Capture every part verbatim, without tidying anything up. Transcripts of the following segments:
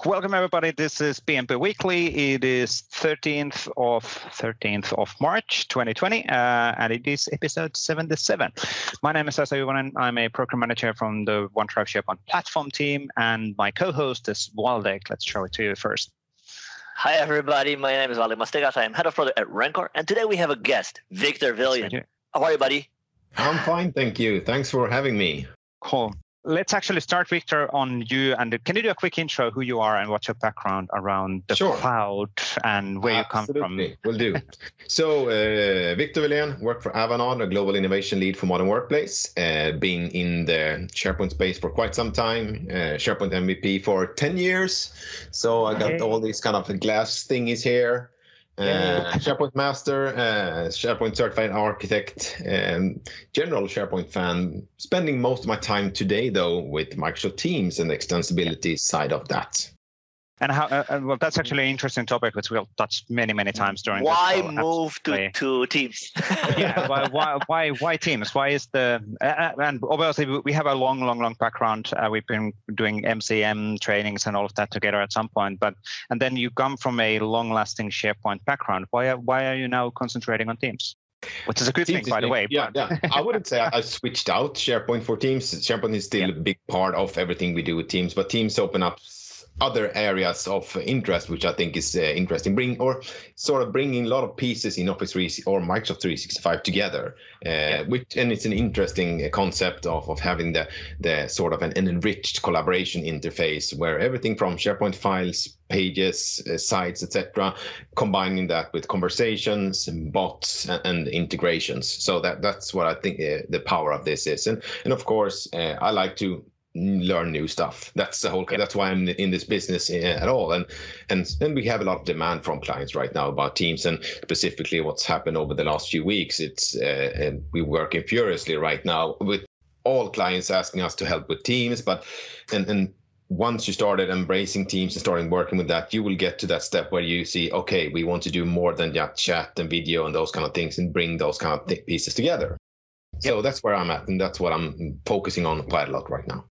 Welcome everybody. This is P M P Weekly. It is thirteenth of thirteenth of March, twenty twenty, uh, and it is episode seventy-seven. My name is Esa Juvonen. I'm a program manager from the OneDrive SharePoint platform team, and my co-host is Waldek. Let's show it to you first. Hi everybody. My name is Waldek Mastegas. I am head of product at Rancor, and today we have a guest, Victor Villian. How are you, buddy? I'm fine, thank you. Thanks for having me. Cool. Let's actually start, Victor, on you. And can you do a quick intro who you are and what's your background around the Sure. cloud and where Absolutely. you come from? Will do. So, uh, Victor Villian, work for Avanade, a global innovation lead for Modern Workplace. Uh, been in the SharePoint space for quite some time. Uh, SharePoint M V P for ten years. So I got Okay. all these kind of glass thingies here. Uh, Yeah. SharePoint Master, uh, SharePoint Certified Architect, um, general SharePoint fan. Spending most of my time today, though, with Microsoft Teams and the extensibility side of that. And how? Uh, uh, well, that's actually an interesting topic, which we'll touch many, many times during. Why this call, move to, absolutely. to Teams? yeah, why, why, why, why Teams? Why is the uh, and obviously we have a long, long, long background. Uh, we've been doing M C M trainings and all of that together at some point. But and then you come from a long-lasting SharePoint background. Why, are- why are you now concentrating on Teams? Which is a good Teams thing, by the is- way. Yeah, but- yeah. I wouldn't say I I switched out SharePoint for Teams. SharePoint is still Yeah. a big part of everything we do with Teams, but Teams open up other areas of interest, which I think is uh, interesting. Bring or sort of bringing a lot of pieces in Office three or Microsoft three sixty-five together, uh, which and it's an interesting uh, concept of of having the the sort of an, an enriched collaboration interface where everything from SharePoint files, pages, uh, sites, et cetera, combining that with conversations, and bots, and, and integrations. So that that's what I think uh, the power of this is, and and of course uh, I like to learn new stuff. That's the whole. Yeah. That's why I'm in this business uh, at all, and and and we have a lot of demand from clients right now about Teams, and specifically what's happened over the last few weeks. It's uh, and we're working furiously right now with all clients asking us to help with Teams, but and and. Once you started embracing Teams and starting working with that, you will get to that step where you see, okay, we want to do more than just chat and video and those kind of things and bring those kind of th- pieces together. So that's where I'm at, and that's what I'm focusing on quite a lot right now.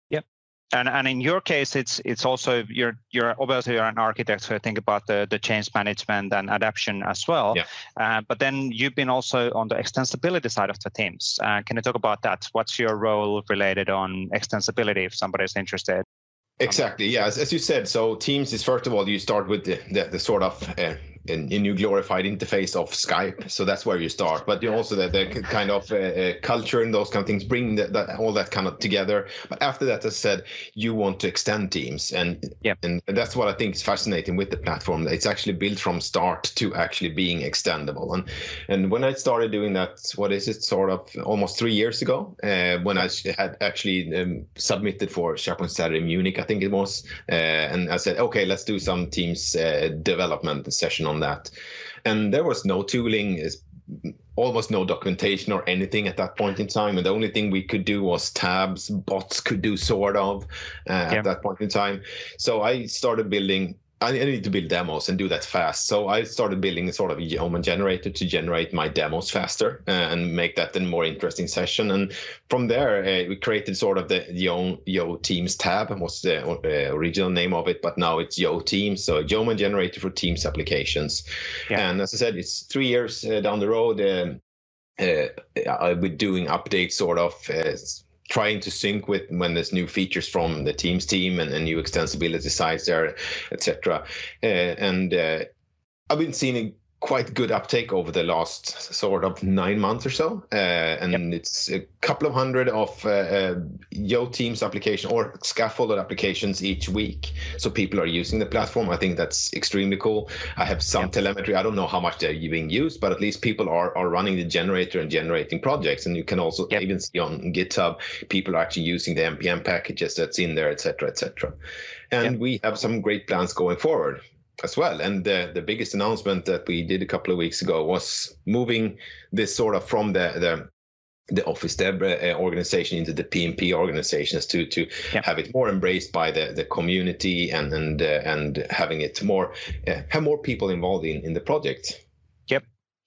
And and in your case, it's it's also you're you're obviously you're an architect, so I think about the the change management and adaption as well. Yeah. Uh, but then you've been also on the extensibility side of the teams. Uh, can you talk about that? What's your role related on extensibility if somebody's interested? Exactly. Yeah. As, as you said, so Teams is first of all, you start with the, the, the sort of uh, a, a new glorified interface of Skype. So that's where you start. But you also the, the kind of uh, uh, culture and those kind of things, bring that, that all that kind of together. But after that, as I said, you want to extend Teams, and Yep. and that's what I think is fascinating with the platform. It's actually built from start to actually being extendable. And and when I started doing that, what is it, sort of almost three years ago, uh, when I had actually um, submitted for SharePoint Saturday Munich, I think it was, uh, and I said, okay, let's do some Teams uh, development session on that. And there was no tooling, is almost no documentation or anything at that point in time. And the only thing we could do was tabs, bots could do sort of uh, Yeah. at that point in time. So I started building, I needed to build demos and do that fast. So I started building a sort of Yeoman generator to generate my demos faster uh, and make that a more interesting session. And from there, uh, we created sort of the Yo, Yo Teams tab, was the uh, original name of it, but now it's Yo Teams. So Yeoman generator for Teams applications. Yeah. And as I said, it's three years uh, down the road. Um, uh, I'll be doing updates sort of uh, trying to sync with when there's new features from the Teams team and, and new extensibility sites there, et cetera. Uh, and uh, I've been seeing quite good uptake over the last sort of nine months or so. Uh, and it's a couple of hundred of uh, uh, Yo Teams application or scaffolded applications each week. So people are using the platform. I think that's extremely cool. I have some Yeah. telemetry. I don't know how much they're being used, but at least people are, are running the generator and generating projects. And you can also Yep. even see on GitHub, people are actually using the N P M packages that's in there, et cetera, et cetera. And Yep. we have some great plans going forward as well. And the, the biggest announcement that we did a couple of weeks ago was moving this sort of from the, the the Office Dev uh, organization into the P M P organizations to to Yeah. have it more embraced by the, the community and and uh, and having it more uh, have more people involved in, in the project.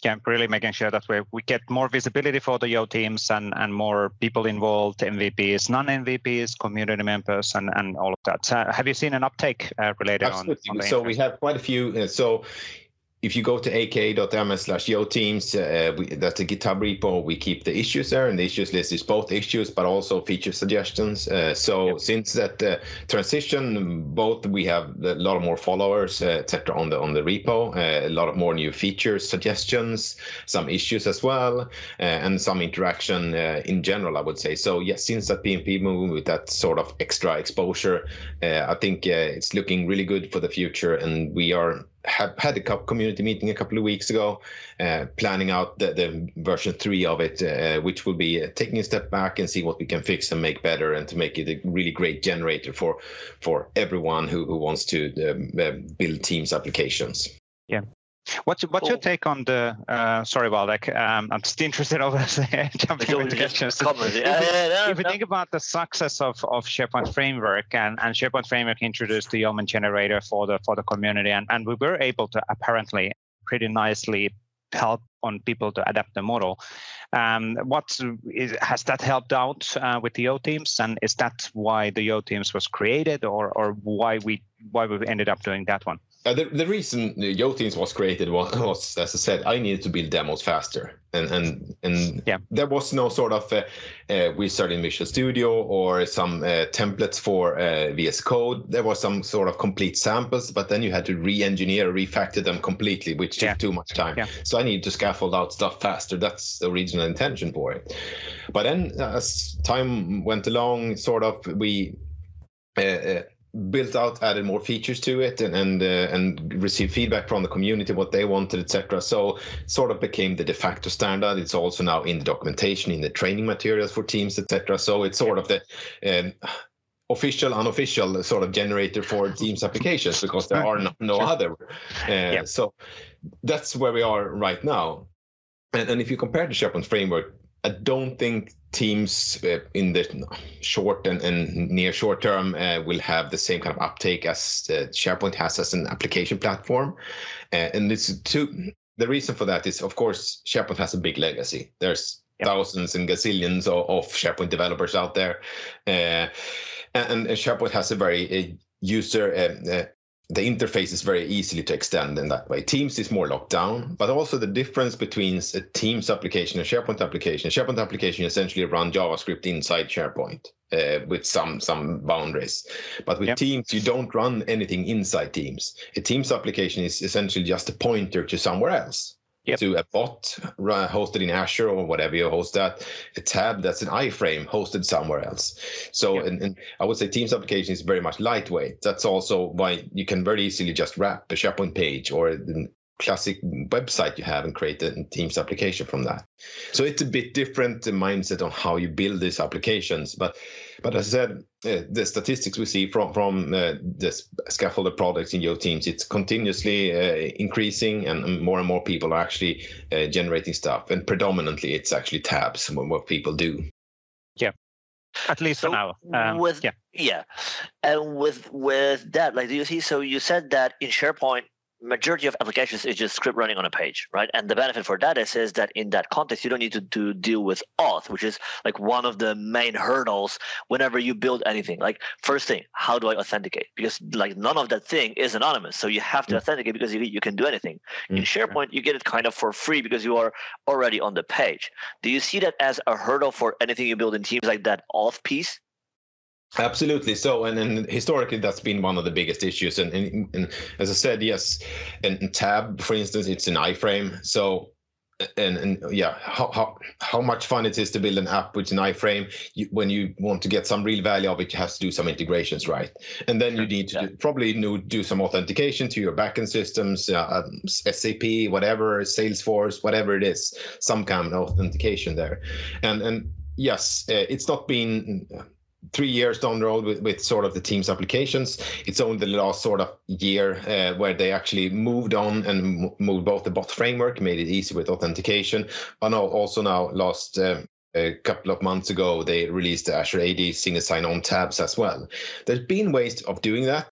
Yeah, really making sure that we we get more visibility for the Yo teams and, and more people involved, M V Ps, non-M V Ps, community members, and, and all of that. Uh, have you seen an uptake uh, related Absolutely. on, on the So interest? we have quite a few. Uh, so if you go to aka.ms slash yo teams, uh, we, that's a GitHub repo. We keep the issues there, and the issues list is both issues but also feature suggestions. Uh, so yep. Since that uh, transition, both we have a lot of more followers, uh, et cetera, on the on the repo, uh, a lot of more new features, suggestions, some issues as well, uh, and some interaction uh, in general, I would say. So yes, since that P M P move with that sort of extra exposure, uh, I think uh, it's looking really good for the future, and we are. Have had a community meeting a couple of weeks ago, uh, planning out the, the version three of it, uh, which will be uh, taking a step back and see what we can fix and make better, and to make it a really great generator for for everyone who, who wants to um, uh, build Teams applications. Yeah. What's what's cool. your take on the? Uh, sorry, Waldek. Um, I'm just interested over jumping into questions. Yeah, if yeah, no, if you no. think about the success of, of SharePoint Framework, and, and SharePoint Framework introduced the Yeoman generator for the for the community, and, and we were able to apparently pretty nicely help on people to adapt the model. Um, what is, has that helped out uh, with the Yo teams, and is that why the Yo teams was created, or or why we why we ended up doing that one? Uh, the, the reason Yo Teams was created was, was, as I said, I needed to build demos faster, and and and yeah. there was no sort of uh, uh, Wizard in Visual Studio or some uh, templates for uh, V S Code. There was some sort of complete samples, but then you had to re-engineer, refactor them completely, which took yeah. too much time. Yeah. So I needed to scaffold out stuff faster. That's the original intention for it. But then, as time went along, sort of we. Uh, uh, built out, added more features to it, and and, uh, and received feedback from the community, what they wanted, et cetera. So sort of became the de facto standard. It's also now in the documentation, in the training materials for teams, et cetera. So it's sort of the um, official, unofficial sort of generator for Teams applications, because there are no, no other. Uh, yeah. So that's where we are right now. And, and if you compare the SharePoint Framework, I don't think Teams uh, in the short and, and near short term uh, will have the same kind of uptake as uh, SharePoint has as an application platform. Uh, and it's two, the reason for that is, of course, SharePoint has a big legacy. There's yep. thousands and gazillions of, of SharePoint developers out there. Uh, and, and SharePoint has a very uh, user uh, uh, the interface is very easily to extend in that way. Teams is more locked down, but also the difference between a Teams application and SharePoint application. SharePoint application essentially run JavaScript inside SharePoint uh, with some some boundaries. But with yep. Teams, you don't run anything inside Teams. A Teams application is essentially just a pointer to somewhere else. Yep. To a bot run, hosted in Azure or whatever you host that, a tab that's an iframe hosted somewhere else. So, yep. and, and I would say Teams application is very much lightweight. That's also why you can very easily just wrap a SharePoint page or a classic website you have and create a Teams application from that. So it's a bit different mindset on how you build these applications. But but as I said, uh, the statistics we see from from uh, the scaffolded products in Yo Teams, it's continuously uh, increasing, and more and more people are actually uh, generating stuff. And predominantly, it's actually tabs, what people do. Yeah, at least so for now. Um, with, yeah, yeah, and with with that, like, do you see? So you said that in SharePoint, majority of applications is just script running on a page, right? And the benefit for that is, is that in that context, you don't need to, to deal with auth, which is like one of the main hurdles whenever you build anything. Like, first thing, how do I authenticate? Because like none of that thing is anonymous. So you have to mm. authenticate because you, you can do anything. Mm. In SharePoint, you get it kind of for free because you are already on the page. Do you see that as a hurdle for anything you build in Teams, like that auth piece? Absolutely. So, and, and historically, that's been one of the biggest issues. And, and, and as I said, yes, and, and tab, for instance, it's an iframe. So, and, and yeah, how, how how much fun it is to build an app with an iframe. You, when you want to get some real value of it, you have to do some integrations, right? And then you need to yeah. do, probably need do some authentication to your backend systems, uh, S A P, whatever, Salesforce, whatever it is, some kind of authentication there. And and yes, uh, it's not been three years down the road with, with sort of the Teams applications. It's only the last sort of year uh, where they actually moved on and moved both the bot framework, made it easy with authentication, and also now last uh, a couple of months ago, they released the Azure A D single sign-on tabs as well. There's been ways of doing that,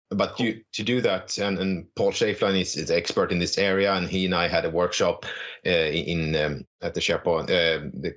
but you to do that, and, and Paul Schaeflein is, is expert in this area, and he and I had a workshop uh, in um, at the SharePoint uh, the,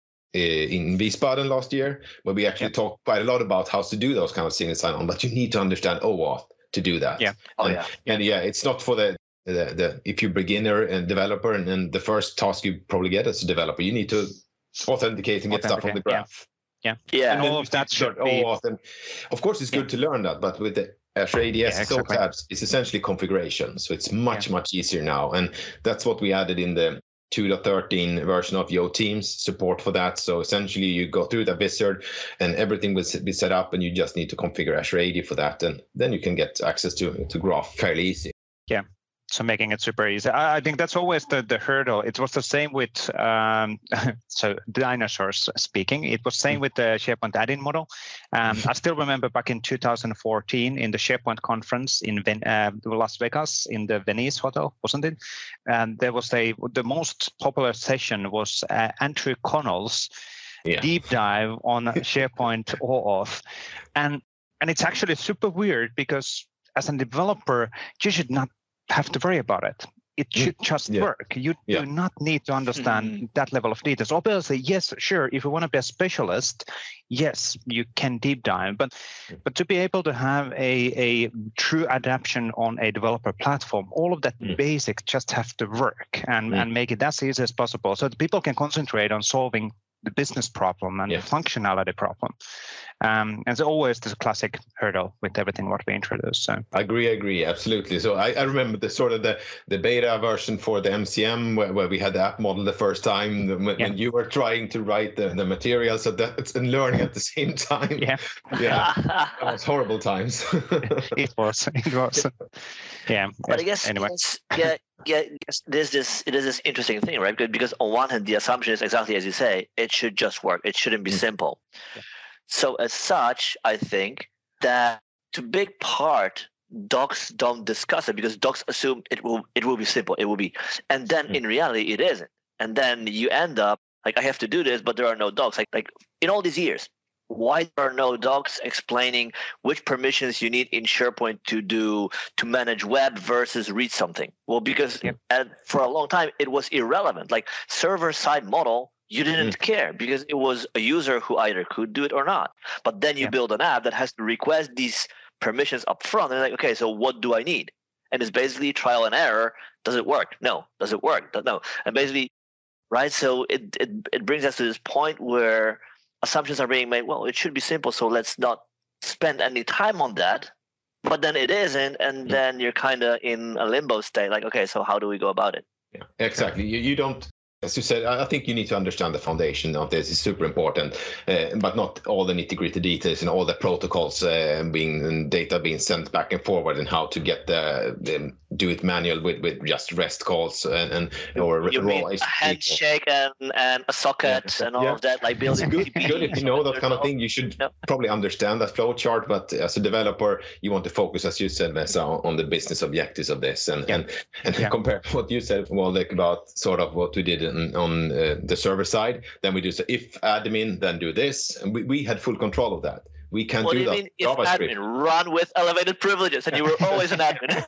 uh, in Wiesbaden last year, where we actually yep. talked quite a lot about how to do those kind of single sign-on. But you need to understand OAuth to do that. Yeah. Oh and, yeah. And yeah, it's not for the the, the if you're beginner and developer, and, and the first task you probably get as a developer, you need to authenticate and get stuff from the graph. Yeah. Yeah. And all of that should be. OAuth, and of course, it's good yeah. to learn that, but with the Azure A D S yeah, exactly. tabs, it's essentially configuration, so it's much yeah. much easier now, and that's what we added in the two point thirteen version of Yo Teams support for that. So essentially, you go through the wizard, and everything will be set up, and you just need to configure Azure A D for that, and then you can get access to to Graph fairly easy. Yeah. So making it super easy. I, I think that's always the, the hurdle. It was the same with, um, so dinosaurs speaking, it was same with the SharePoint add-in model. Um, I still remember back in two thousand fourteen in the SharePoint conference in Ven- uh, Las Vegas in the Venice Hotel, wasn't it? And there was a, the most popular session was uh, Andrew Connell's yeah. deep dive on SharePoint OAuth. And, and it's actually super weird because as a developer, you should not have to worry about it. It should just yeah. work. You yeah. do not need to understand mm-hmm. that level of details. Obviously, yes, sure, if you want to be a specialist, yes, you can deep dive. But but to be able to have a, a true adaptation on a developer platform, all of that mm. basic just have to work and, mm. and make it as easy as possible so that people can concentrate on solving the business problem and yeah. the functionality problem. Um, and it's always this classic hurdle with everything what we introduce. So I agree, I agree, absolutely. So I, I remember the sort of the, the beta version for the M C M where, where we had the app model the first time when, yeah. when you were trying to write the, the materials so that, and learning at the same time. Yeah, yeah, that was horrible times. it was, it was. Yeah, but I guess anyway. yeah, yeah. There's this. It is this interesting thing, right? Because on one hand, the assumption is exactly as you say. It should just work. It shouldn't be mm. simple. Yeah. So as such, I think that to big part, docs don't discuss it because docs assume it will it will be simple. It will be, and then mm. in reality, it isn't. And then you end up like I have to do this, but there are no docs. Like like in all these years, why there are no docs explaining which permissions you need in SharePoint to do to manage web versus read something? Well, because yep. and for a long time it was irrelevant. Like server side model, you didn't mm. care because it was a user who either could do it or not. But then you yeah. build an app that has to request these permissions up front. And like, okay, so what do I need? And it's basically trial and error. Does it work? No. Does it work? No. And basically, right? So it it, it brings us to this point where assumptions are being made. Well, it should be simple, so let's not spend any time on that. But then it isn't, and mm. then you're kind of in a limbo state. Like, okay, so how do we go about it? Yeah, exactly. You, you don't. As you said, I think you need to understand the foundation of this. It's super important, uh, but not all the nitty-gritty details and all the protocols uh, being and data being sent back and forward, and how to get the, the do it manual with, with just REST calls and, and or you raw mean a handshake and, and a socket yeah. and all yeah. of that, like building. It's good, good if you know that kind of thing. You should yeah. probably understand that flow chart, but as a developer, you want to focus, as you said, Vesa, on the business objectives of this, and yeah. and, and yeah. compare what you said, well, like about sort of what we did on uh, the server side. Then we do so if admin, then do this, and we, we had full control of that. We can't what do, do you that. Mean if admin run with elevated privileges, and you were always an admin.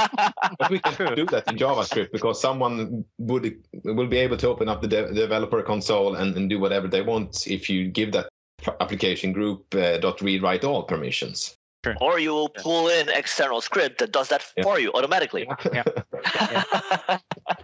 But we can do that in JavaScript because someone would will be able to open up the de- developer console and, and do whatever they want if you give that application group uh, dot read write all permissions. Sure. Or you will pull in external script that does that yeah. for you automatically. Yeah. yeah.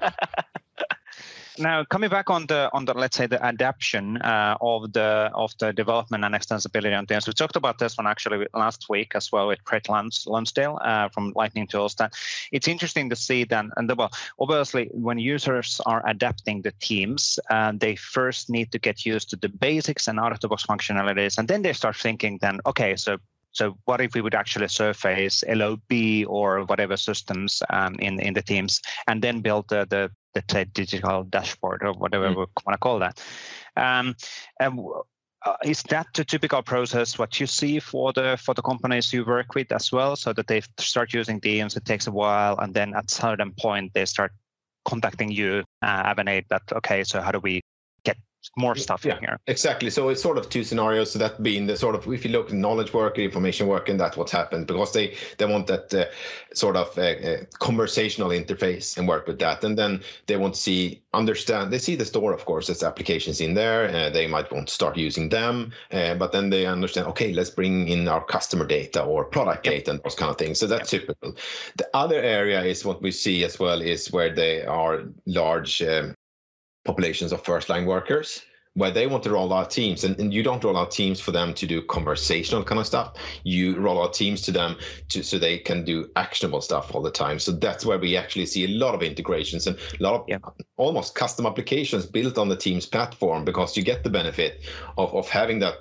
Now, coming back on the on the let's say the adaptation uh, of the of the development and extensibility on things, we talked about this one actually last week as well with Craig Lons, Lonsdale uh, from Lightning Tools. That it's interesting to see that, and the, well, obviously when users are adapting the teams, uh, they first need to get used to the basics and out of the box functionalities, and then they start thinking, then okay, so. So what if we would actually surface L O B or whatever systems um, in in the teams, and then build the the, the digital dashboard or whatever mm. we want to call that? Um, and uh, is that the typical process what you see for the for the companies you work with as well? So that they start using teams, it takes a while, and then at a certain point they start contacting you, uh, Avanade, that okay, so how do we get more stuff yeah, in here. Exactly. So it's sort of two scenarios. So that being the sort of, if you look at knowledge worker, information worker, and that's what's happened, because they they want that uh, sort of uh, uh, conversational interface and work with that. And then they want to see, understand, they see the store, of course, there's applications in there. Uh, they might want to start using them, uh, but then they understand, okay, let's bring in our customer data or product yep. data and those kind of things. So that's yep. typical. The other area is what we see as well is where they are large um, populations of first line workers, where they want to roll out teams, and, and you don't roll out teams for them to do conversational kind of stuff. You roll out teams to them to, so they can do actionable stuff all the time. So that's where we actually see a lot of integrations and a lot of yeah. almost custom applications built on the Teams platform, because you get the benefit of, of having that.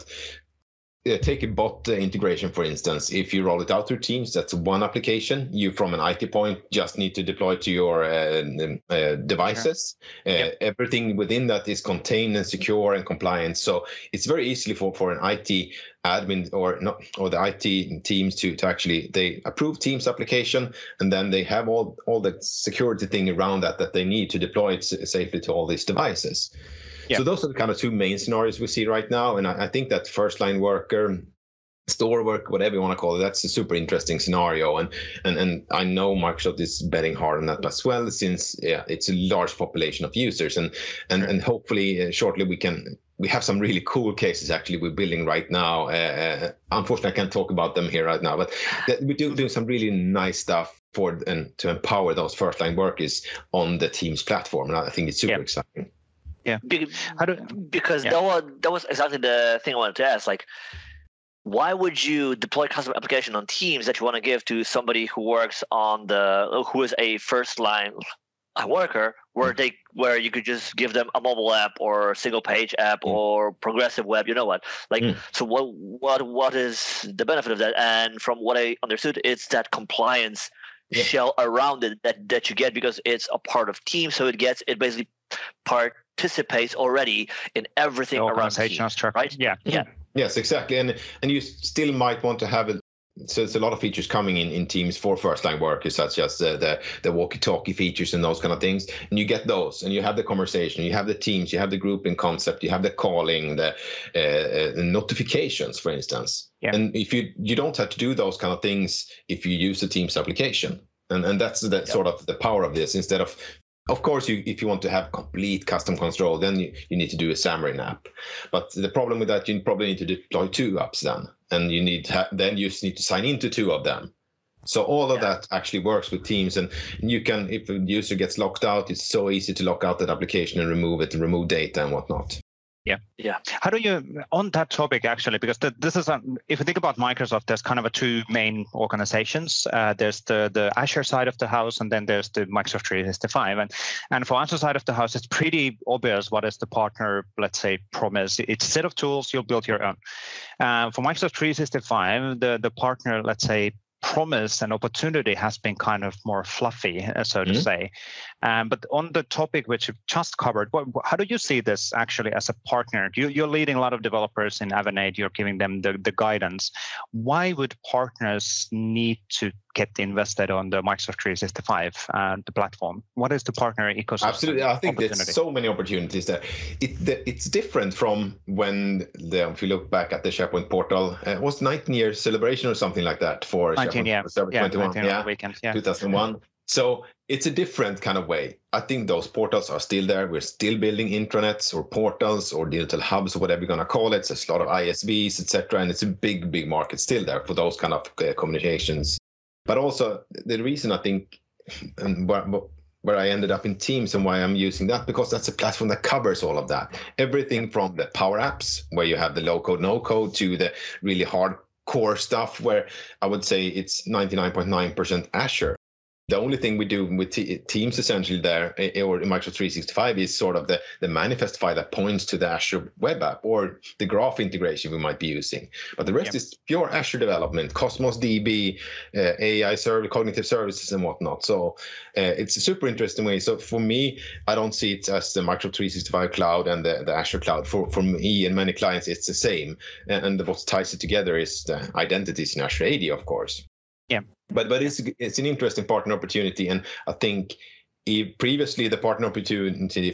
Uh, take a bot uh, integration, for instance. If you roll it out through Teams, that's one application. You, from an I T point, just need to deploy to your uh, uh, devices. Sure. Uh, yep. Everything within that is contained and secure and compliant. So it's very easily for, for an I T admin or not, or the I T teams to, to actually, they approve Teams application, and then they have all, all the security thing around that that they need to deploy it safely to all these devices. Yeah. So those are the kind of two main scenarios we see right now. And I, I think that first line worker, store work, whatever you want to call it, that's a super interesting scenario. And and and I know Microsoft is betting hard on that as well, since yeah, it's a large population of users. And and, sure. and hopefully uh, shortly we can, we have some really cool cases actually we're building right now. Uh, unfortunately, I can't talk about them here right now, but that we do do some really nice stuff for and to empower those first line workers on the Teams platform. And I think it's super yeah. exciting. Yeah, How do, because yeah. that was that was exactly the thing I wanted to ask. Like, why would you deploy custom application on Teams that you want to give to somebody who works on the who is a first line worker, where they where you could just give them a mobile app or single page app mm. or progressive web? You know what? Like, mm. so what what what is the benefit of that? And from what I understood, it's that compliance yeah. shell around it that that you get because it's a part of Teams. So it gets it basically part. participates already in everything around Teams, right? Yeah, yeah. Yes, exactly. And and you still might want to have it. So there's a lot of features coming in in Teams for first-line workers, such as the, the the walkie-talkie features and those kind of things. And you get those, and you have the conversation, you have the Teams, you have the grouping concept, you have the calling, the, uh, the notifications, for instance. Yeah. And if you you don't have to do those kind of things if you use the Teams application, and and that's the yeah. sort of the power of this. Instead of Of course, you, if you want to have complete custom control, then you, you need to do a Xamarin app. But the problem with that, you probably need to deploy two apps then, and you need ha- then you just need to sign into two of them. So all of yeah. that actually works with Teams, and you can, if a user gets locked out, it's so easy to lock out that application and remove it and remove data and whatnot. Yeah. Yeah. How do you, on that topic, actually, because the, this is, a, if you think about Microsoft, there's kind of a two main organizations. Uh, there's the, the Azure side of the house, and then there's the Microsoft three sixty-five. And, and for Azure side of the house, it's pretty obvious what is the partner, let's say, promise. It's a set of tools, you'll build your own. Uh, for Microsoft three sixty-five, the, the partner, let's say, promise and opportunity has been kind of more fluffy, uh, so to mm-hmm. say. Um, but on the topic which you just covered, what, how do you see this actually as a partner? You, you're leading a lot of developers in Avanade, you're giving them the, the guidance. Why would partners need to get invested on the Microsoft three sixty-five, uh, the platform? What is the partner ecosystem? Absolutely, I think there's so many opportunities there. It, the, it's different from when, the, if you look back at the SharePoint portal, uh, it was nineteen year celebration or something like that for nineteen, SharePoint yeah. twenty-one, yeah, yeah, weekend, yeah, two thousand one. So it's a different kind of way. I think those portals are still there. We're still building intranets or portals or digital hubs or whatever you're going to call it. There's a lot of I S Vs, et cetera. And it's a big, big market still there for those kind of uh, communications. But also the reason I think and where, where I ended up in Teams and why I'm using that, because that's a platform that covers all of that. Everything from the Power Apps, where you have the low code, no code, to the really hardcore stuff where I would say it's ninety-nine point nine percent Azure. The only thing we do with t- Teams essentially there, or in Microsoft three sixty-five, is sort of the, the manifest file that points to the Azure web app or the graph integration we might be using. But the rest yep. is pure Azure development, Cosmos D B, uh, A I server, cognitive services and whatnot. So uh, it's a super interesting way. So for me, I don't see it as the Microsoft three sixty-five cloud and the, the Azure cloud. For, for me and many clients, it's the same. And, and what ties it together is the identities in Azure A D, of course. Yeah. But but it's it's an interesting partner opportunity, and I think if previously the partner opportunity for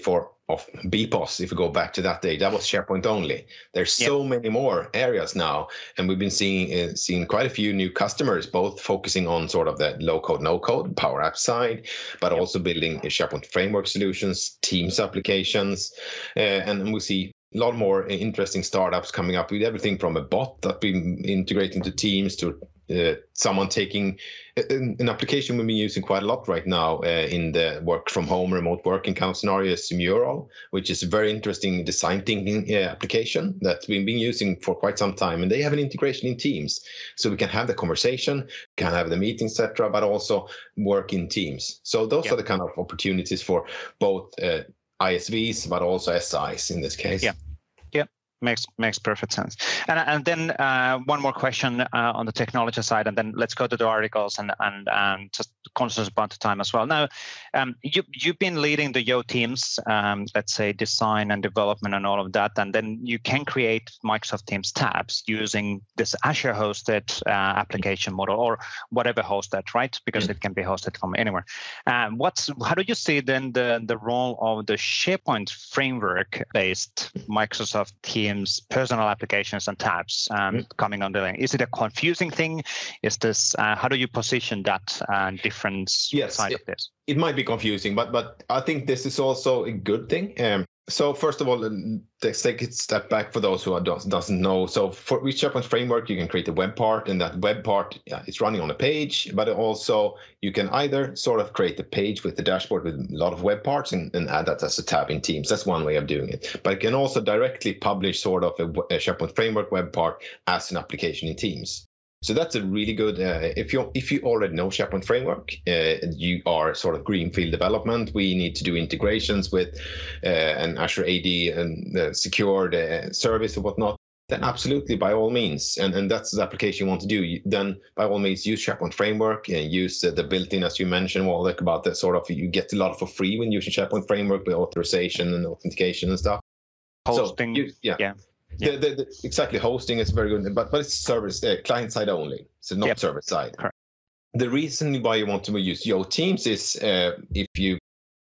of B P O S, if we go back to that day, that was SharePoint only. There's so yep. many more areas now, and we've been seeing uh, seeing quite a few new customers, both focusing on sort of the low code, no code, Power App side, but yep. also building SharePoint framework solutions, Teams applications, uh, and we see a lot more interesting startups coming up with everything from a bot that we integrate into Teams to uh, someone taking an, an application we've been using quite a lot right now uh, in the work from home, remote working kind of scenario is Mural, which is a very interesting design thinking uh, application that we've been using for quite some time. And they have an integration in Teams. So we can have the conversation, can have the meeting, et cetera, but also work in Teams. So those yeah. are the kind of opportunities for both uh, I S Vs, but also S Is in this case. Yeah, yeah, makes makes perfect sense. And and then uh, one more question uh, on the technology side, and then let's go to the articles and and um, just conscious about the time as well. Now, um, you you've been leading the Yo teams, um, let's say design and development and all of that, and then you can create Microsoft Teams tabs using this Azure hosted uh, application model or whatever hosted, right? Because mm-hmm. it can be hosted from anywhere. Um, what's how do you see then the the role of the SharePoint framework based Microsoft Teams personal applications and tabs um, mm-hmm. coming on the lane? Is it a confusing thing? Is this uh, how do you position that uh, different yes, side it, of this? It might be confusing, but but I think this is also a good thing. Um, so first of all, let's take a step back for those who are, doesn't know. So for with SharePoint framework, you can create a web part, and that web part yeah, is running on a page, but also you can either sort of create a page with the dashboard with a lot of web parts and, and add that as a tab in Teams. That's one way of doing it. But you can also directly publish sort of a, a SharePoint framework web part as an application in Teams. So that's a really good, uh, if you if you already know SharePoint framework, uh, you are sort of greenfield development. We need to do integrations with uh, an Azure A D and uh, secured uh, service or whatnot, then absolutely, by all means. And, and that's the application you want to do. You, then by all means, use SharePoint framework and use uh, the built-in, as you mentioned, Waldek, about the sort of, you get a lot for free when using SharePoint framework with authorization and authentication and stuff. Hosting, so you, yeah. yeah. Yeah. The, the, the, exactly, hosting is very good, but but it's service uh, client side only, so not yep. server side. Correct. The reason why you want to use Yo Teams is uh, if you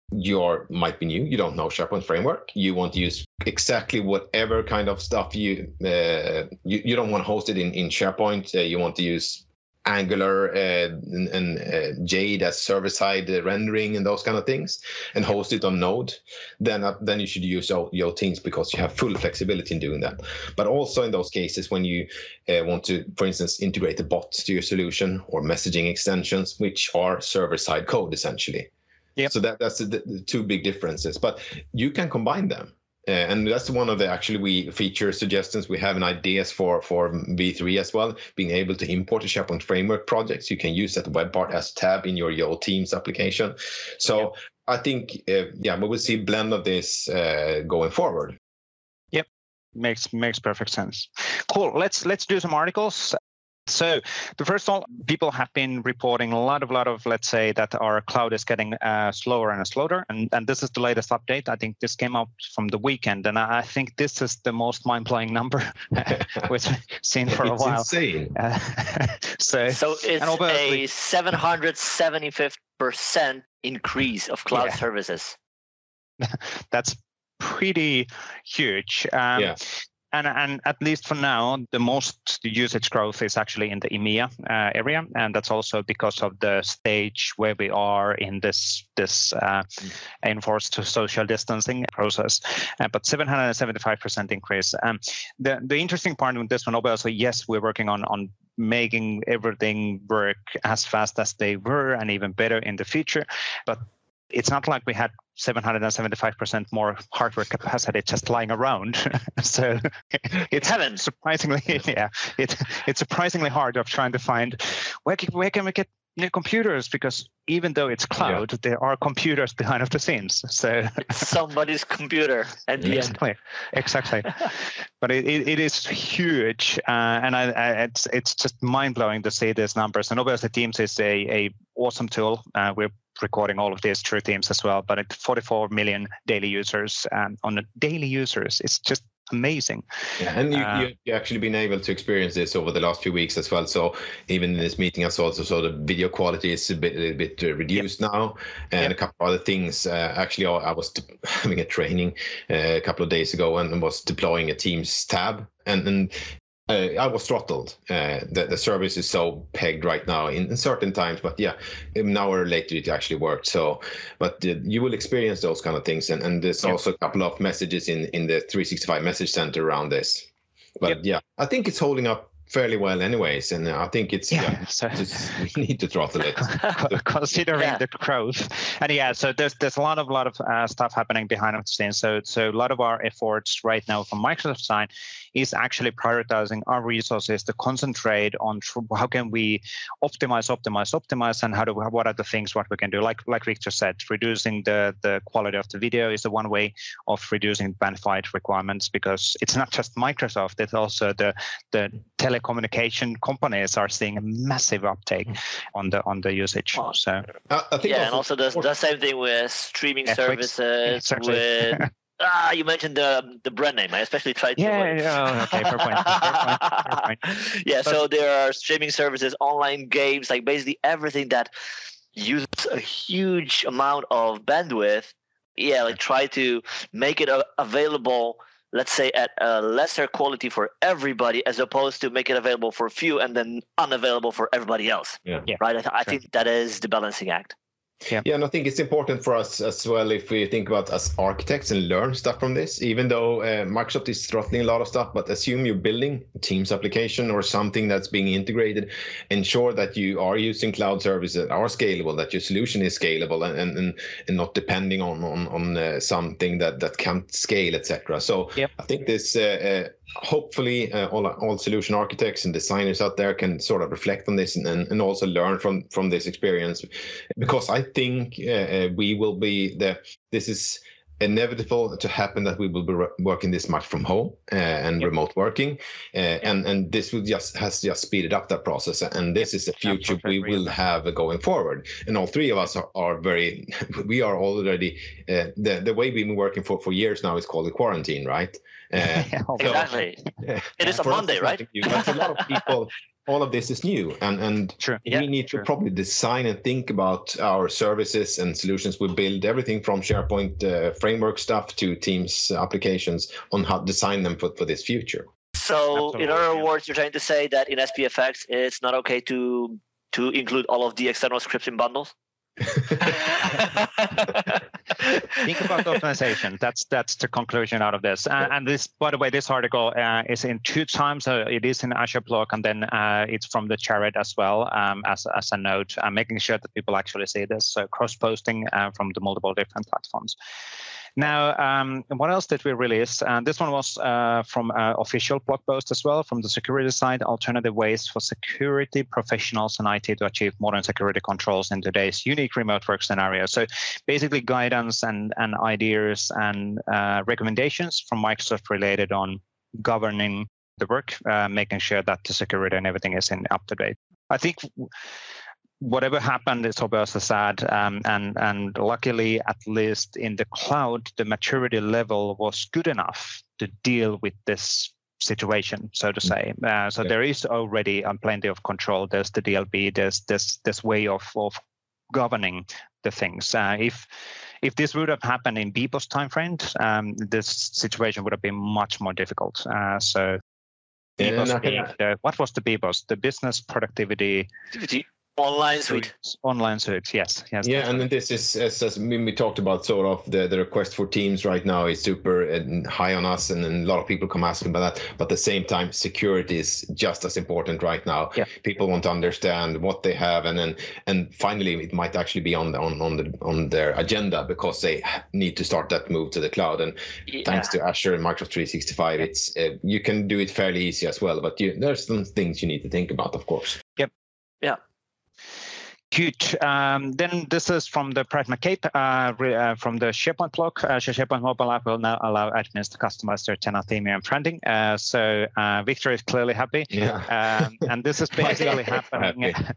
you might be new, you don't know SharePoint framework, you want to use exactly whatever kind of stuff you uh, you, you don't want to host it in in SharePoint. Uh, you want to use Angular uh, and, and uh, Jade as server-side uh, rendering and those kind of things, and host it on Node, then uh, then you should use Yo, Yo Teams because you have full flexibility in doing that. But also in those cases when you uh, want to, for instance, integrate a bot to your solution or messaging extensions, which are server-side code essentially. Yep. So that, that's the, the two big differences. But you can combine them. Uh, and that's one of the actually we feature suggestions we have and ideas for for V three as well, being able to import a SharePoint framework projects. You can use that web part as a tab in your Yo Teams application. So yep. I think, uh, yeah, we will see a blend of this uh, going forward. Yep, makes makes perfect sense. Cool. Let's let's do some articles. So the first one, people have been reporting a lot of, lot of, let's say that our cloud is getting uh, slower and slower. And, and this is the latest update. I think this came out from the weekend. And I, I think this is the most mind-blowing number we've seen for a it's while. Insane. Uh, so, so it's a seven hundred seventy-five percent increase of cloud yeah. services. That's pretty huge. Um, yeah. And, and at least for now, the most usage growth is actually in the E M E A uh, area, and that's also because of the stage where we are in this this uh, enforced social distancing process. Uh, but seven hundred seventy-five percent increase. Um, the the interesting part with this one, obviously, yes, we're working on on making everything work as fast as they were, and even better in the future. But it's not like we had seven hundred seventy-five percent more hardware capacity just lying around. So it's heaven. surprisingly, yeah, it, it's surprisingly hard of trying to find where can, where can we get new computers, because even though it's cloud, yeah. there are computers behind the scenes. So it's somebody's computer at the exactly, end. Exactly. But it, it, it is huge, uh, and I, I, it's it's just mind blowing to see these numbers. And obviously, Teams is a a awesome tool. Uh, we're recording all of this through Teams as well, but at forty-four million daily users um, on the daily users, it's just amazing. Yeah, and you, uh, you you actually been able to experience this over the last few weeks as well. So even in this meeting, I saw also so the video quality is a bit a little bit uh, reduced yep. now, and yep. a couple of other things. Uh, actually, I was de- having a training uh, a couple of days ago and was deploying a Teams tab, and and. Uh, I was throttled. Uh, the, the service is so pegged right now in, in certain times, but yeah, an hour later it actually worked. So, but uh, you will experience those kind of things, and, and there's yeah. also a couple of messages in, in the three sixty-five message center around this. But yep. yeah, I think it's holding up fairly well anyways, and I think it's yeah, yeah so, just, we need to throttle it considering yeah. the growth. And yeah, so there's there's a lot of lot of uh, stuff happening behind the scenes. So so a lot of our efforts right now from Microsoft side is actually prioritizing our resources to concentrate on tr- how can we optimize, optimize, optimize, and how do we, what are the things what we can do. Like like Victor said, reducing the the quality of the video is the one way of reducing bandwidth requirements, because it's not just Microsoft, it's also the the telecommunication companies are seeing a massive uptake on the on the usage. Well, so uh, I think yeah, and also the, the same thing with streaming Netflix. services. Exactly. With ah, you mentioned the the brand name. I especially tried to. Yeah, yeah. Okay, fair point. Fair point. Fair point. Yeah, but, so there are streaming services, online games, like basically everything that uses a huge amount of bandwidth. Yeah, like try to make it uh, available. Let's say at a lesser quality for everybody, as opposed to make it available for a few and then unavailable for everybody else. Yeah. yeah. Right. I, th- I think that is the balancing act. Yeah. yeah, and I think it's important for us as well if we think about as architects and learn stuff from this, even though uh, Microsoft is throttling a lot of stuff, but assume you're building a Teams application or something that's being integrated, ensure that you are using cloud services that are scalable, that your solution is scalable and and, and not depending on on, on uh, something that, that can't scale, et cetera. So yep. I think this uh, uh, hopefully uh, all all solution architects and designers out there can sort of reflect on this and, and, and also learn from from this experience, because I think uh, we will be the this is inevitable to happen, that we will be re- working this much from home uh, and yep. remote working, uh, yep. and and this will just has just speeded up that process, and this is the future we will have going forward. And all three of us are, are very we are already uh, the the way we've been working for for years now is called the quarantine, right? Uh, exactly. So, it is a Monday, right? But a lot of people. All of this is new, and and true. we yeah, need to true. probably design and think about our services and solutions. We build everything from SharePoint uh, framework stuff to Teams applications on how to design them for, for this future. So, Absolutely, in other yeah. words, you're trying to say that in S P F X, it's not okay to to include all of the external scripts in bundles? Think about optimization. That's that's the conclusion out of this. And, and this, by the way, this article uh, is in two times. Uh, it is in Azure blog, and then uh, it's from the Jared as well um, as as a note, uh, making sure that people actually see this. So cross posting uh, from the multiple different platforms. Now, um, what else did we release? Uh, this one was uh, from uh, official blog post as well, from the security side, alternative ways for security professionals and I T to achieve modern security controls in today's unique remote work scenario. So basically guidance and, and ideas and uh, recommendations from Microsoft related on governing the work, uh, making sure that the security and everything is in up to date. I think whatever happened, it's obviously sad, um, and and luckily, at least in the cloud, the maturity level was good enough to deal with this situation, so to say. Uh, so yeah. there is already um, plenty of control. There's the D L P. There's this this way of of governing the things. Uh, if if this would have happened in B B O S timeframe, um, this situation would have been much more difficult. Uh, so, B B O S yeah, being the, what was the B B O S? The business productivity. Online suite. Online suite, yes. yes yeah, and right. this is, as, as we talked about, sort of the, the request for Teams right now is super high on us, and, and a lot of people come asking about that. But at the same time, security is just as important right now. Yeah. People want to understand what they have, and then and finally, it might actually be on the, on on the on their agenda, because they need to start that move to the cloud. And yeah. thanks to Azure and Microsoft three sixty-five, it's uh, you can do it fairly easy as well. But you, there's some things you need to think about, of course. Yep. Yeah. Good. Um, then this is from the Brad McCabe uh, re, uh, from the SharePoint blog. Uh, SharePoint mobile app will now allow admins to customize their tenant theming and branding. Uh, so uh, Victor is clearly happy. Yeah. Um, and this is basically happening.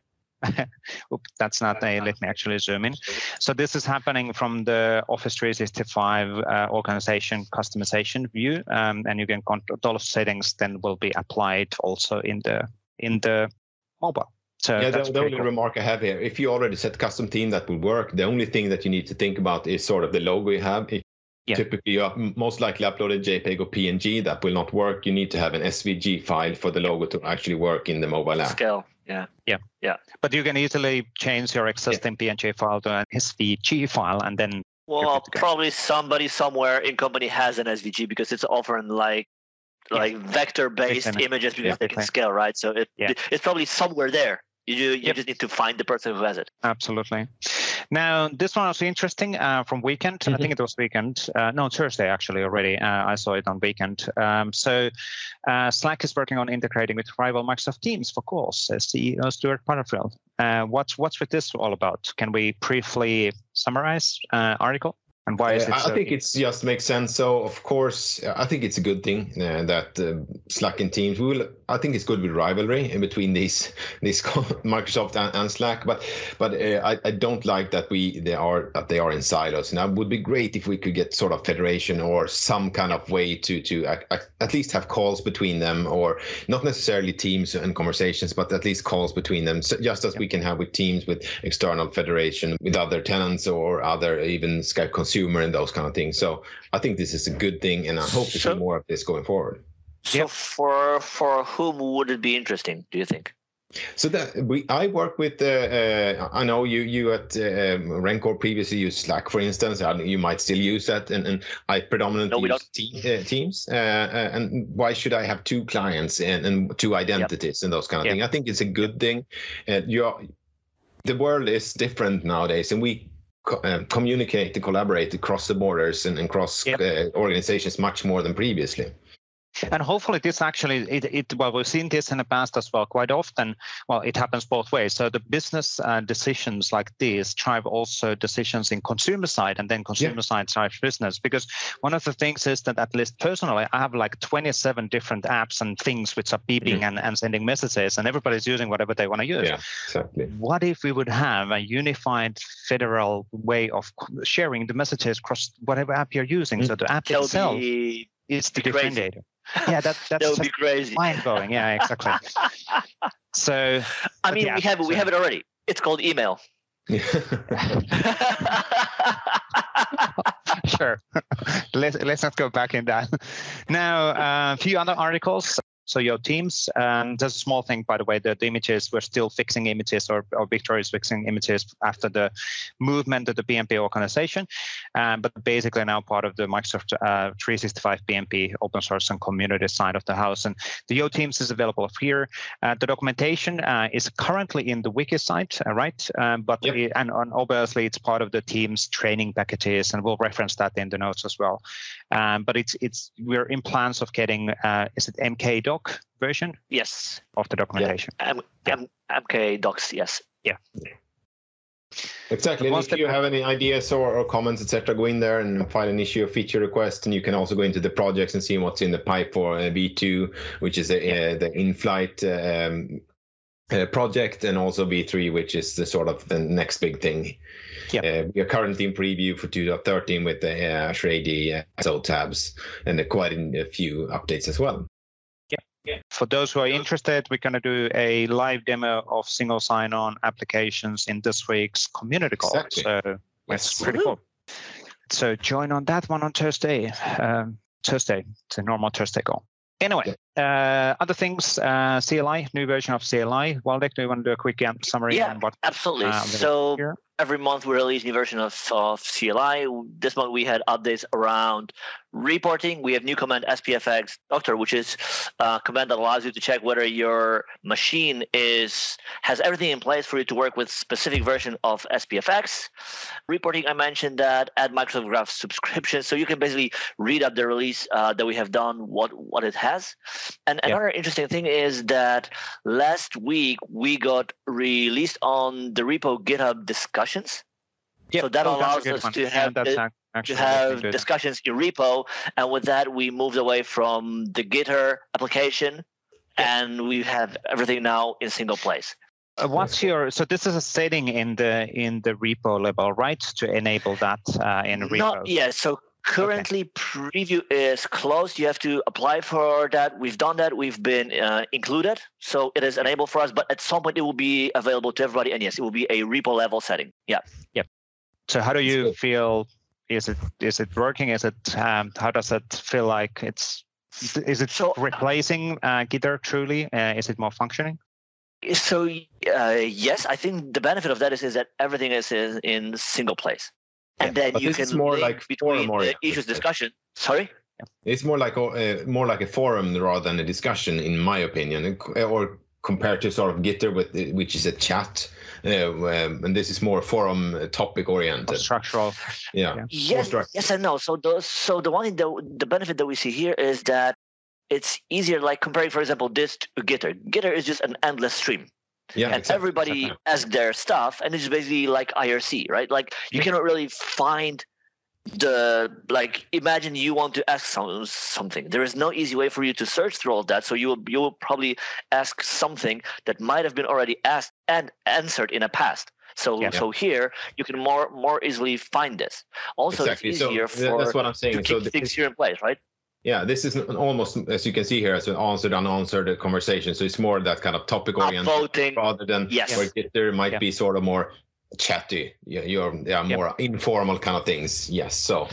Oops, that's not a, let me actually zoom in. So this is happening from the Office three sixty-five uh, organization customization view, um, and you can control those settings then will be applied also in the in the mobile. So yeah, that's the, the only cool. remark I have here, if you already set custom theme that will work, the only thing that you need to think about is sort of the logo you have. If yeah. Typically, you have most likely uploaded JPEG or P N G, that will not work. You need to have an S V G file for the logo to actually work in the mobile app. Scale, yeah. Yeah. Yeah. But you can easily change your existing yeah. P N G file to an S V G file and then... Well, probably somebody somewhere in company has an S V G because it's offering like like yeah. vector-based images because yeah. they can scale, right? So it, yeah. it's probably somewhere there. You you yep. just need to find the person who has it. Absolutely. Now, this one was interesting uh, from weekend. Mm-hmm. I think it was weekend. Uh, no, Thursday actually already. Uh, I saw it on weekend. Um, so uh, Slack is working on integrating with rival Microsoft Teams for calls, says C E O Stuart Butterfield. Uh, what's what's with this all about? Can we briefly summarize uh, article? And why is it uh, so I think it's just makes sense. So of course, I think it's a good thing uh, that uh, Slack and Teams will. I think it's good with rivalry in between these these Microsoft and, and Slack. But but uh, I, I don't like that we they are that they are in silos. Now it would be great if we could get sort of federation or some kind of way to to uh, at least have calls between them, or not necessarily Teams and conversations, but at least calls between them, so just as yeah. we can have with Teams with external federation with other tenants or other even Skype consumers. Consumer and those kind of things. So I think this is a good thing, and I hope to so, see more of this going forward. So yep. for for whom would it be interesting, do you think? So that we, I work with. Uh, uh, I know you you at uh, Rencor previously used Slack, for instance. You might still use that, and, and I predominantly no, use te- uh, Teams. Uh, uh, and why should I have two clients and, and two identities yep. and those kind of yep. things? I think it's a good thing. Uh, you're, the world is different nowadays, and we. Uh, communicate and collaborate across the borders and, and across yep. uh, organizations much more than previously. And hopefully this actually, it, it well, we've seen this in the past as well quite often. Well, it happens both ways. So the business uh, decisions like these drive also decisions in consumer side, and then consumer yeah. side drives business. Because one of the things is that, at least personally, I have like twenty-seven different apps and things which are beeping mm-hmm. and, and sending messages, and everybody's using whatever they want to use. Yeah, exactly. What if we would have a unified federal way of sharing the messages across whatever app you're using? Mm-hmm. So the app That'll itself be, is the differentiator. Yeah, that, that's that would be crazy. Mind-blowing. Yeah, exactly. So, I mean, yeah, we have so. we have it already. It's called email. Sure. let's let's not go back in that. Now, uh, a few other articles. So your Teams, um, there's a small thing, by the way, that the images, we're still fixing images, or, or Victor is fixing images after the movement of the P M P organization. Um, but basically now part of the Microsoft uh, three sixty-five P M P open source and community side of the house. And the Yo Teams is available here. Uh, the documentation uh, is currently in the wiki site, uh, right? Um, but yep. it, and, and obviously it's part of the Teams training packages, and we'll reference that in the notes as well. Um, but it's it's we're in plans of getting, uh, is it M K doc version? Yes. Of the documentation. Yeah. M- yeah. M- MK docs, yes. Yeah. Exactly. And if you have any ideas or, or comments, et cetera, go in there and file an issue or feature request, and you can also go into the projects and see what's in the pipe for uh, V two, which is a, yeah. uh, the in-flight um, uh, project, and also V three, which is the sort of the next big thing. Yeah. Uh, we are currently in preview for two point thirteen with the uh, Azure A D uh, S O tabs, and uh, quite a few updates as well. Yeah. For those who are interested, we're going to do a live demo of single sign-on applications in this week's community call. Exactly. So that's pretty cool. So join on that one on Thursday. Um, Thursday, it's a normal Thursday call. Anyway, uh, other things, uh, C L I, new version of C L I. Waldek, do you want to do a quick um, summary? Yeah, on what, absolutely. Uh, so here? Every month we release a new version of, of C L I. This month we had updates around reporting. We have new command S P F X Doctor, which is a command that allows you to check whether your machine is has everything in place for you to work with specific version of S P F X. Reporting, I mentioned that, add Microsoft Graph subscription, so you can basically read up the release uh, that we have done, what, what it has. And yeah. another interesting thing is that last week we got released on the repo GitHub discussions. Yep. So that oh, allows us one. to have yeah, the, to have discussions in repo, and with that we moved away from the Gitter application, yep. and we have everything now in single place. Uh, what's your so this is a setting in the in the repo level, right? To enable that uh, in repo. Not yet. So currently, okay. Preview is closed. You have to apply for that. We've done that. We've been uh, included, so it is enabled for us. But at some point, it will be available to everybody. And yes, it will be a repo level setting. Yeah. Yep. So how do you feel? Is it is it working? Is it um, how does it feel like it's? Is it so, replacing uh, Gitter truly? Uh, is it more functioning? So uh, yes, I think the benefit of that is, is that everything is in, in single place. And yeah, then you can more like between the issues discussion. Sorry? It's more like a, uh, more like a forum rather than a discussion, in my opinion, or compared to sort of Gitter, with which is a chat, uh, um, and this is more forum topic oriented, structural. Yeah. yeah. Yes, yes and no. So the so the one thing that, the benefit that we see here is that it's easier, like comparing, for example, this to Gitter. Gitter is just an endless stream. Yeah, and exactly, everybody exactly. asks their stuff, and it's basically like I R C, right? Like you yeah. cannot really find the like. Imagine you want to ask some, something. There is no easy way for you to search through all of that. So you will you will probably ask something that might have been already asked and answered in a past. So yeah. so here you can more more easily find this. Also, exactly. it's easier so for that's what I'm saying. to so keep things here in place, right? Yeah, this is almost, as you can see here, as an answered, unanswered conversation. So it's more that kind of topic oriented rather than yes. where Gitter might yeah. be sort of more chatty. Yeah, you're yeah more yeah. informal kind of things. Yes, so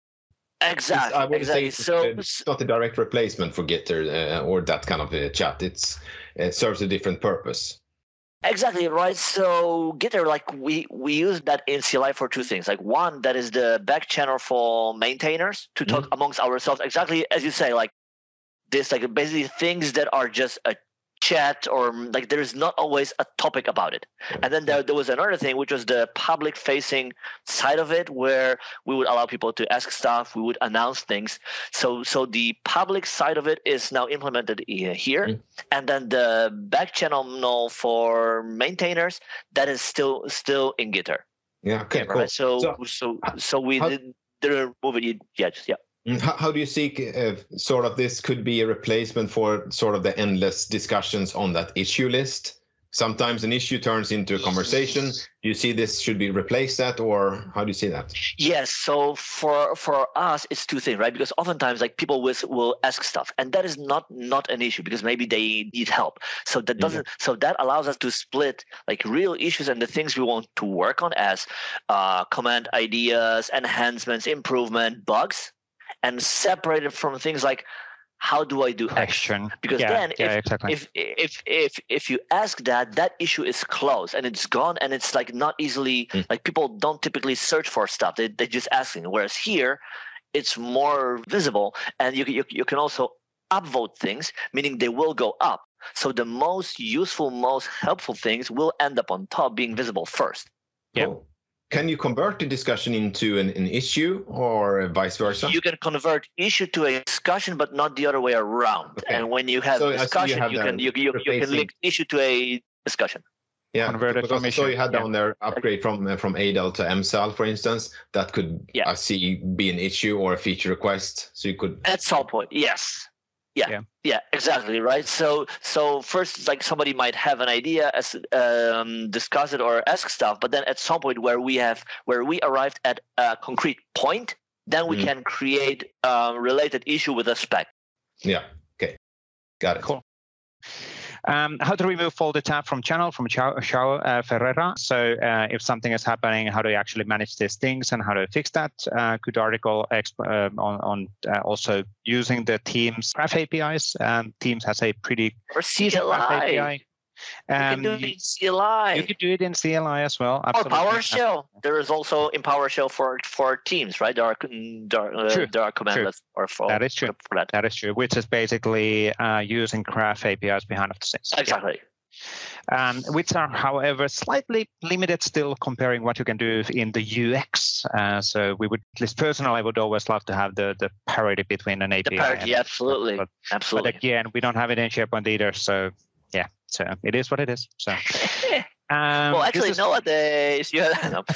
exactly. I would exactly. say it's, so it's not a direct replacement for Gitter uh, or that kind of uh, chat. It's it serves a different purpose. Exactly, right. So Gitter, like we we use that in C L I for two things. Like one, that is the back channel for maintainers to talk mm-hmm. amongst ourselves. Exactly as you say, like this, like basically things that are just a chat, or like there is not always a topic about it. And then there, there was another thing, which was the public facing side of it, where we would allow people to ask stuff, we would announce things. So so the public side of it is now implemented here. Mm. And then the back channel for maintainers, that is still still in Gitter. Yeah, okay, right? cool. So so so, so we how, did, didn't move it yet. Yeah. How, how do you see uh, sort of this could be a replacement for sort of the endless discussions on that issue list? Sometimes an issue turns into a conversation. Do you see this should be replaced that, or how do you see that? Yes. So for for us, it's two things, right? Because oftentimes, like people will, will ask stuff, and that is not not an issue because maybe they need help. So that doesn't. Mm-hmm. So that allows us to split like real issues and the things we want to work on as uh, command ideas, enhancements, improvement, bugs, and separate it from things like how do I do action? Because yeah, then yeah, if, exactly. if if if if you ask that, that issue is closed and it's gone, and it's like not easily mm. like people don't typically search for stuff. They they just asking. Whereas here, it's more visible, and you you you can also upvote things, meaning they will go up. So the most useful, most helpful things will end up on top, being visible first. Yeah. Cool. Can you convert the discussion into an, an issue or vice versa? You can convert issue to a discussion, but not the other way around. Okay. And when you have so, discussion, you, have you can you, you, you can link issue to a discussion. Yeah, converted because from so issue. you had yeah. down there upgrade from uh, from A D L to M S A L, for instance. That could yeah. I see be an issue or a feature request. So you could at some point, yes. Yeah, yeah, yeah, exactly, right. So, so first, like somebody might have an idea, as um, discuss it or ask stuff, but then at some point where we have where we arrived at a concrete point, then we mm. can create a related issue with a spec. Yeah. Okay. Got it. Cool. Um, how to remove folder tab from channel from João uh, Ferreira. So uh, if something is happening, how do you actually manage these things and how do you fix that? Uh, good article exp- uh, on, on uh, also using the Teams Graph A P Is. Um, Teams has a pretty or C L I. Graph A P I. Um, you can do it in C L I. You could do it in C L I as well. Absolutely. Or PowerShell. There is also in PowerShell for for Teams, right? There are there are, uh, there are commandlets or for that is true. For that. that is true. Which is basically uh, using Graph A P Is behind the scenes. Exactly. Um, which are, however, slightly limited still comparing what you can do in the U X. Uh, so we would, at least personally, I would always love to have the, the parity between an A P I. The parity, and, absolutely, but, absolutely. But again, we don't have it in SharePoint either, so yeah, so it is what it is. So. Um, well, actually, is... nowadays, you have, no.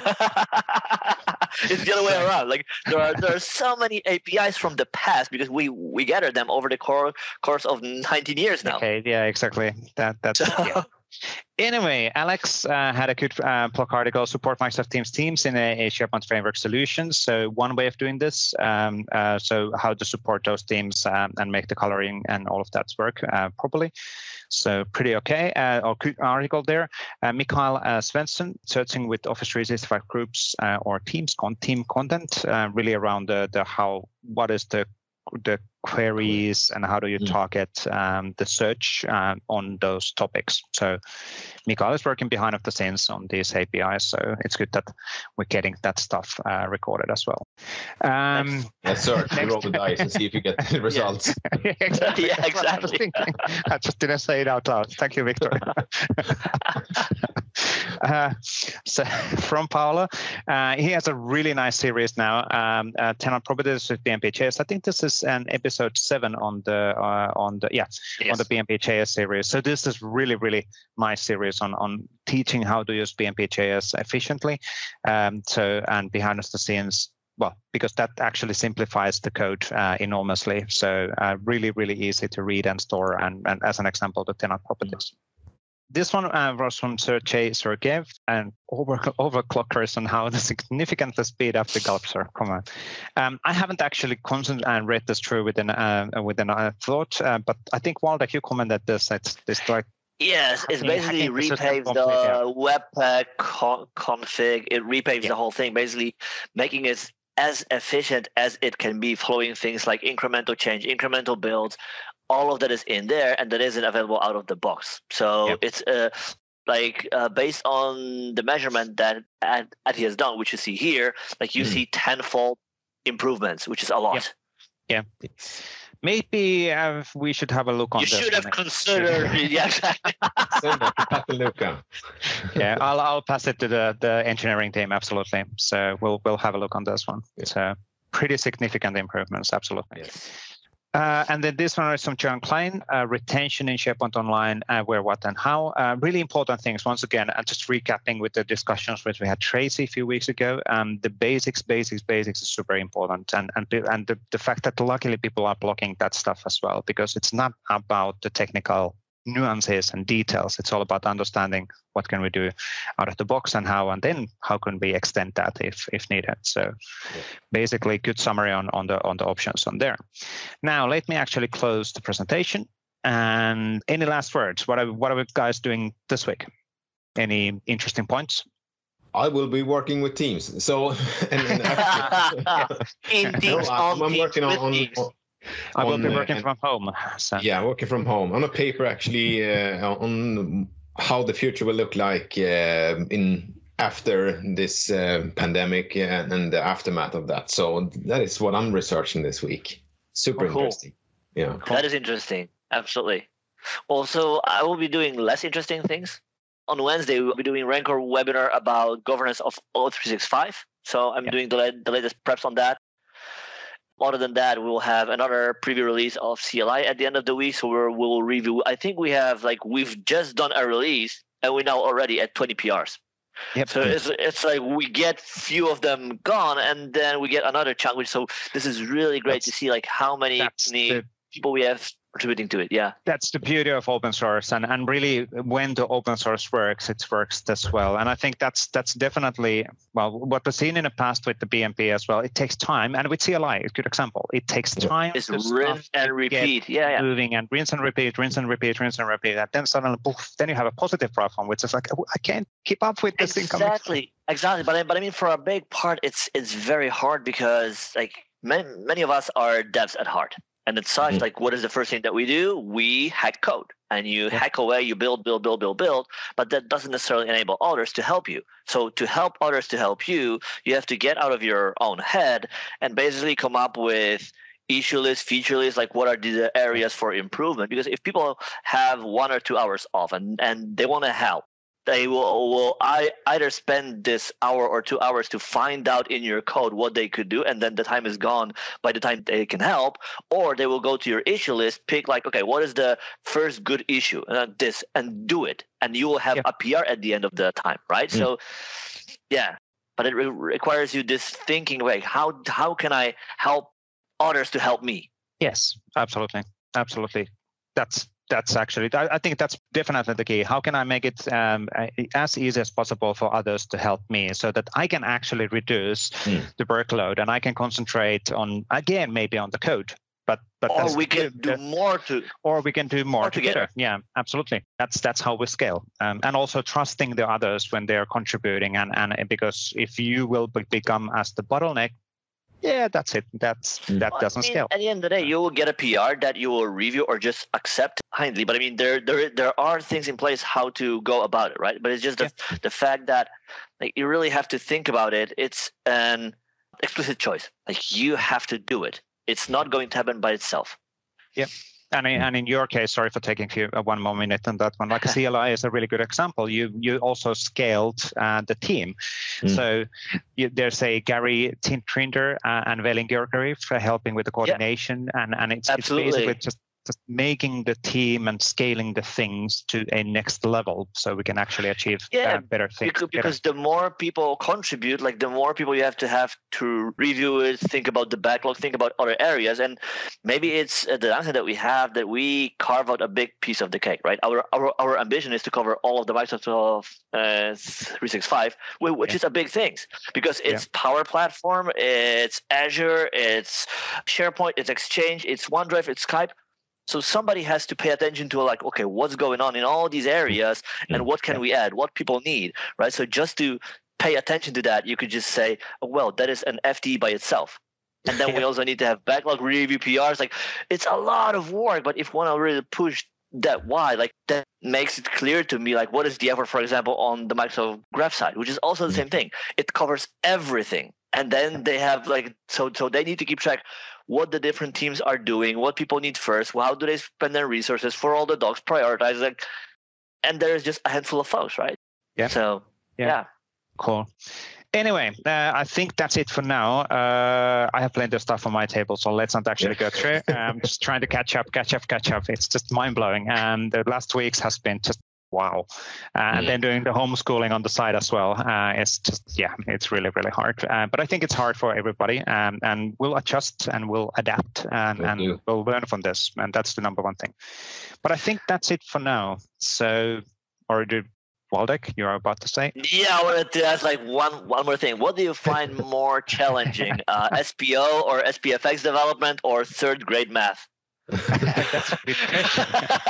It's the other way around. Like there are there are so many A P Is from the past because we we gathered them over the core, course of nineteen years now. Okay, yeah, exactly. That that's so, yeah. Anyway, Alex uh, had a good uh, blog article, support Microsoft Teams Teams in a, a SharePoint framework solution. So one way of doing this, um, uh, so how to support those teams um, and make the coloring and all of that work uh, properly. So pretty okay. Uh, or good article there. Uh, Mikael uh, Svensson, searching with Office three sixty-five groups uh, or teams, con team content, uh, really around the, the how, what is the the queries and how do you target um, the search uh, on those topics. So Mikael is working behind the scenes on these A P Is, so it's good that we're getting that stuff uh, recorded as well. Um, yes, sir. You roll the dice and see if you get the results. Yeah, exactly. Yeah, exactly. I, I just didn't say it out loud. Thank you, Victor. uh, so from Paolo, uh, he has a really nice series now, um, uh, Tenant Properties with B M P J S. I think this is an episode seven on the uh, on the yeah yes. on the B M P J S series. So this is really really nice series on on teaching how to use B M P J S efficiently. Um, so and behind the scenes. Well, because that actually simplifies the code uh, enormously. So uh, really, really easy to read and store. And, and as an example, the tenant properties. This one uh, was from Sergey Sergeyev and over, overclockers on how to significantly speed up the Gulpser. Come on. Um, I haven't actually constantly uh, read this through within uh, within a thought, uh, but I think Waldek, you commented this. It's, it's like Yes, it's basically repaves the, the yeah. Webpack con config. It repaves yeah. the whole thing, basically making it as efficient as it can be, flowing things like incremental change, incremental builds, all of that is in there, and that isn't available out of the box. So yep. it's uh, like uh, based on the measurement that Ad, Ad has done, which you see here, like you mm. see tenfold improvements, which is a lot. Yeah. yeah. Maybe uh, we should have a look on you this. You should have considered. Yeah, exactly. yeah, I'll I'll pass it to the the engineering team. Absolutely. So we'll we'll have a look on this one. Yeah. So pretty significant improvements. Absolutely. Yes. Uh, and then this one is from John Klein, uh, retention in SharePoint Online, uh, where, what, and how. Uh, really important things. Once again, uh, just recapping with the discussions which we had Tracy a few weeks ago. Um, the basics, basics, basics is super important, and and and the, the fact that luckily people are blocking that stuff as well, because it's not about the technical nuances and details. It's all about understanding what can we do out of the box and how, and then how can we extend that if if needed. So yeah. basically good summary on, on the on the options on there. Now let me actually close the presentation. And any last words? What are what are we guys doing this week? Any interesting points? I will be working with Teams. So and, and actually, in Teams, no, I'm, I'm working on, on, on I will be working uh, from home. So. Yeah, working from home on a paper actually uh, on how the future will look like uh, in after this uh, pandemic uh, and the aftermath of that. So that is what I'm researching this week. Super oh, cool. interesting. Yeah, cool. That is interesting. Absolutely. Also, I will be doing less interesting things. On Wednesday, we'll be doing Rancor webinar about governance of O three sixty-five. So I'm yeah. doing the, the latest preps on that. Other than that, we will have another preview release of C L I at the end of the week. So we're, we'll review. I think we have like we've just done a release and we're now already at twenty P Rs. Yep. So it's it's like we get few of them gone and then we get another chunk. Which so this is really great that's, to see like how many the, people we have contributing to it. Yeah, that's the beauty of open source, and and really when the open source works, it works this well. And I think that's that's definitely well what we've seen in the past with the B M P as well. It takes time, and with C L I, it's a good example. It takes time. It's rinse and repeat. Yeah, yeah. Moving and rinse and repeat, rinse and repeat, rinse and repeat. And then suddenly, poof, then you have a positive platform, which is like I can't keep up with this exactly, thing. Exactly, exactly. But I, but I mean, for a big part, it's it's very hard because like many many of us are devs at heart. And it's such, mm-hmm. like, what is the first thing that we do? We hack code. And you yeah. hack away, you build, build, build, build, build. But that doesn't necessarily enable others to help you. So to help others to help you, you have to get out of your own head and basically come up with issue lists, feature lists, like what are the areas for improvement? Because if people have one or two hours off and, and they want to help, they will, will I, either spend this hour or two hours to find out in your code what they could do, and then the time is gone by the time they can help, or they will go to your issue list, pick like, okay, what is the first good issue, uh, this, and do it, and you will have yeah. a P R at the end of the time, right? Mm. So, yeah, but it re- requires you this thinking, like, how how can I help others to help me? Yes, absolutely, absolutely. That's That's actually, I, I think that's definitely the key. How can I make it um, as easy as possible for others to help me so that I can actually reduce mm. the workload and I can concentrate on, again, maybe on the code. But, but or we can do uh, more to, or we can do more, more together. together. Yeah, absolutely. That's that's how we scale, um, and also trusting the others when they are contributing. And and because if you will be, become as the bottleneck, yeah, that's it. That's that well, doesn't I mean, scale. At the end of the day, you will get a P R that you will review or just accept kindly. But I mean, there there there are things in place how to go about it, right? But it's just the yeah. the fact that like you really have to think about it. It's an explicit choice. Like you have to do it. It's not going to happen by itself. Yeah. And in, and in your case, sorry for taking few, uh, one more minute on that one. Like C L I is a really good example. You you also scaled uh, the team. Mm. So you, there's a Gary Trinder uh, and Velin Georgiev for helping with the coordination. Yeah. And, and it's, it's basically just, just making the team and scaling the things to a next level so we can actually achieve yeah, uh, better things. Because, because the more people contribute, like the more people you have to have to review it, think about the backlog, think about other areas. And maybe it's uh, the answer that we have that we carve out a big piece of the cake, right? Our our, our ambition is to cover all of the Microsoft uh, three sixty-five, which yeah. is a big thing because it's yeah. Power Platform, it's Azure, it's SharePoint, it's Exchange, it's OneDrive, it's Skype. So somebody has to pay attention to like, okay, what's going on in all these areas and what can we add, what people need, right? So just to pay attention to that, you could just say, oh, well, that is an F T by itself. And then we also need to have backlog review P Rs. Like it's a lot of work, but if one really push that why, like that makes it clear to me, like what is the effort, for example, on the Microsoft Graph side, which is also the same thing. It covers everything. And then they have like, so so they need to keep track what the different teams are doing, what people need first, how do they spend their resources for all the docs, prioritize it. And there's just a handful of folks, right? Yeah. So, yeah. yeah. Cool. Anyway, uh, I think that's it for now. Uh, I have plenty of stuff on my table, so let's not actually go through. I'm just trying to catch up, catch up, catch up. It's just mind-blowing. And the last weeks has been just wow. Uh, and mm. then doing the homeschooling on the side as well. Uh, it's just, yeah, it's really, really hard. Uh, but I think it's hard for everybody. Um, and we'll adjust and we'll adapt and, and we'll learn from this. And that's the number one thing. But I think that's it for now. So, or do Waldek, you're about to say? Yeah, I wanted to ask like one one more thing. What do you find more challenging, uh, S P O or S P F X development or third grade math? That's a good question.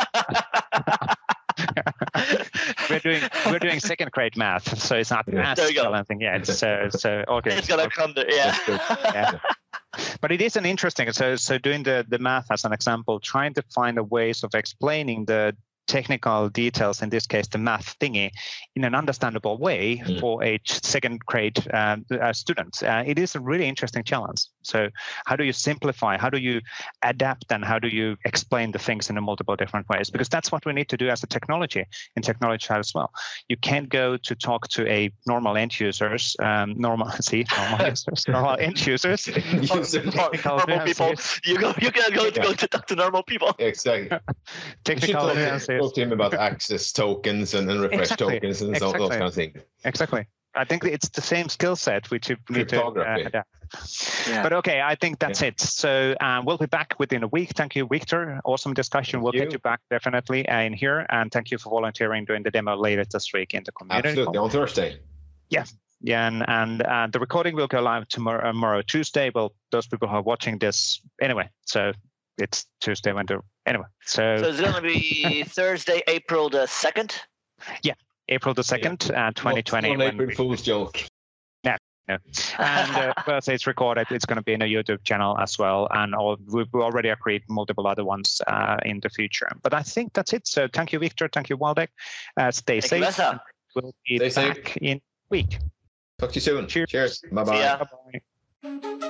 we're doing we're doing second grade math, so it's not yeah. as challenging. Yeah, it's so so okay. It's gonna okay. come there, yeah. yeah. But it is an interesting. So so doing the the math as an example, trying to find the ways of explaining the technical details, in this case the math thingy, in an understandable way mm. for a second grade uh, uh, student. Uh, it is a really interesting challenge. So how do you simplify, how do you adapt, and how do you explain the things in a multiple different ways? Because that's what we need to do as a technology, in technology as well. You can't go to talk to a normal end users, um, normal, see, normal users, normal end users. normal people. You go, you can go to go to talk to normal people. Exactly. Technical Talk to him about access tokens and, and refresh exactly. tokens and exactly. those kind of things. Exactly. I think it's the same skill set which you need to uh, adapt. Yeah. But okay, I think that's yeah. it. So um, we'll be back within a week. Thank you, Victor. Awesome discussion. Thank we'll you. get you back definitely uh, in here. And thank you for volunteering doing the demo later this week in the community. Absolutely, on Thursday. Yeah. Yeah, and, and uh, the recording will go live tomorrow, tomorrow Tuesday. Well, those people who are watching this anyway. So it's Tuesday when the anyway. So, so it's going to be Thursday, April the second. Yeah, April the second, yeah. uh, twenty twenty. Not an April Fool's joke. No, no. And uh, well, so it's recorded. It's going to be in a YouTube channel as well, and all, we've already agreed multiple other ones uh, in the future. But I think that's it. So thank you, Victor. Thank you, Waldek. Uh, stay Thank safe. You, we'll be stay back safe. in a week. Talk to you soon. Cheers. Cheers. Bye bye. Bye bye.